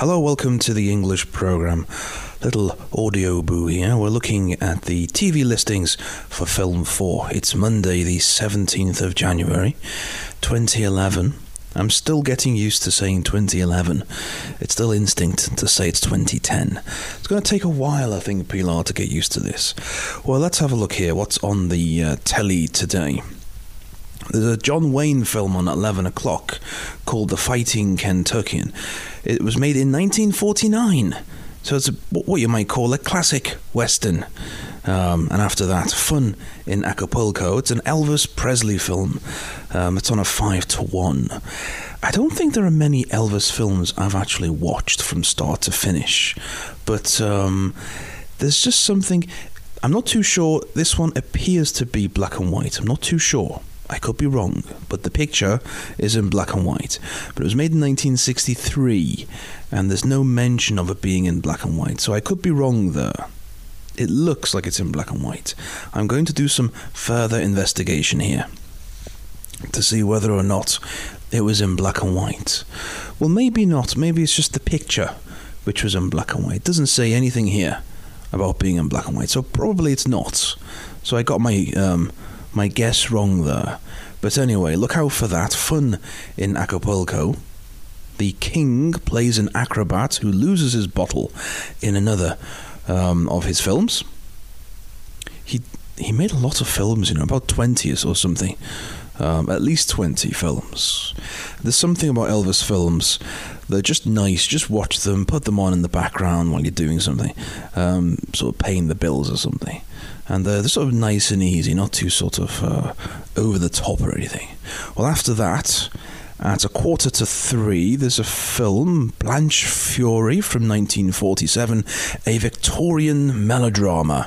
Hello, welcome to the English program. Little audio boo here. We're looking at the TV listings for Film 4. It's Monday, the 17th of January, 2011. I'm still getting used to saying 2011. It's still instinct to say it's 2010. It's going to take a while, I think, Pilar, to get used to this. Well, let's have a look here. What's on the telly today? There's a John Wayne film on at 11 o'clock called The Fighting Kentuckian. It was made in 1949, so it's what you might call a classic Western. And after that, Fun in Acapulco. It's an Elvis Presley film. It's on a 5-1. I don't think there are many Elvis films I've actually watched from start to finish, but there's just something. I'm not too sure. This one appears to be black and white. I'm not too sure. I could be wrong, but the picture is in black and white. But it was made in 1963, and there's no mention of it being in black and white, so I could be wrong there. It looks like it's in black and white. I'm going to do some further investigation here to see whether or not it was in black and white. Well, maybe not. Maybe it's just the picture which was in black and white. It doesn't say anything here about being in black and white, so probably it's not. So I got my guess wrong there. But anyway, look out for that. Fun in Acapulco. The king plays an acrobat who loses his bottle in another of his films. He made a lot of films, about 20 or something. At least 20 films. There's something about Elvis films. They're just nice. Just watch them, put them on in the background while you're doing something. Sort of paying the bills or something. And they're sort of nice and easy, not too sort of over the top or anything. Well, after that, at 2:45, there's a film, Blanche Fury from 1947, a Victorian melodrama.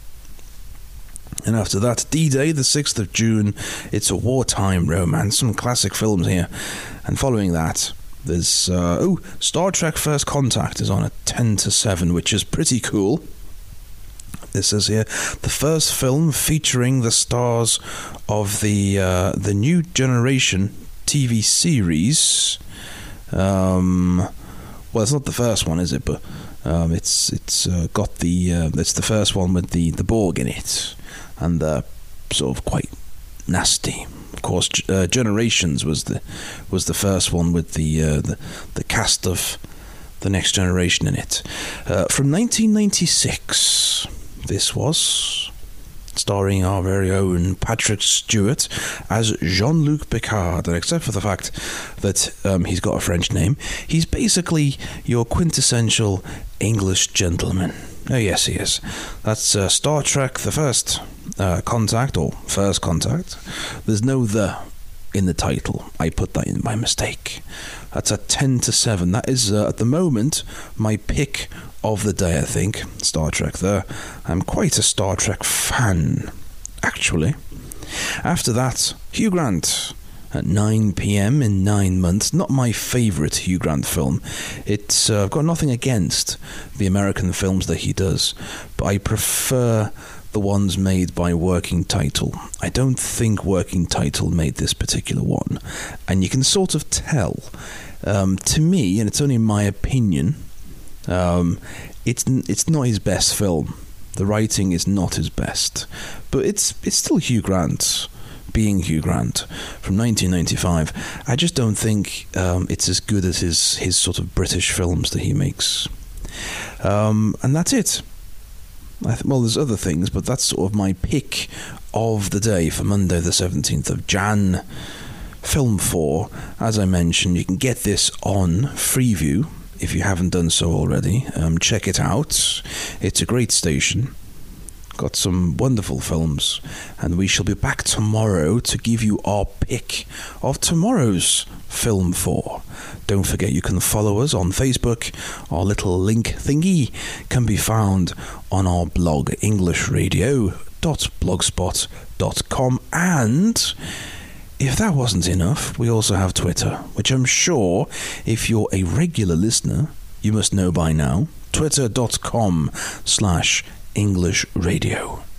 And after that, D-Day, the 6th of June, it's a wartime romance. Some classic films here. And following that, there's Star Trek First Contact is on at 10-7, which is pretty cool. This is here the first film featuring the stars of the New Generation TV series. Well, it's not the first one, is it? But it's got it's the first one with the Borg in it, and sort of quite nasty. Of course, Generations was the first one with the cast of the Next Generation in it. From 1996. This was starring our very own Patrick Stewart as Jean-Luc Picard, and except for the fact that he's got a French name, he's basically your quintessential English gentleman. Oh yes, he is. That's Star Trek: The First Contact, or First Contact. There's no "the" in the title. I put that in by mistake. That's at 10-7. That is at the moment my pick of the day, I think. Star Trek there. I'm quite a Star Trek fan, actually. After that, Hugh Grant at 9 p.m. in 9 months. Not my favourite Hugh Grant film. I've got nothing against the American films that he does, but I prefer the ones made by Working Title. I don't think Working Title made this particular one, and you can sort of tell. To me, and it's only my opinion, it's not his best film. The writing is not his best, but it's still Hugh Grant being Hugh Grant from 1995. I just don't think it's as good as his sort of British films that he makes. And that's it. Well, there's other things, but that's sort of my pick of the day for Monday the 17th of Jan. Film 4, as I mentioned, you can get this on Freeview if you haven't done so already. Check it out. It's a great station. Got some wonderful films, and we shall be back tomorrow to give you our pick of tomorrow's Film 4. Don't forget you can follow us on Facebook. Our little link thingy can be found on our blog, englishradio.blogspot.com, and if that wasn't enough, we also have Twitter, which I'm sure if you're a regular listener, you must know by now. Twitter.com/English Radio.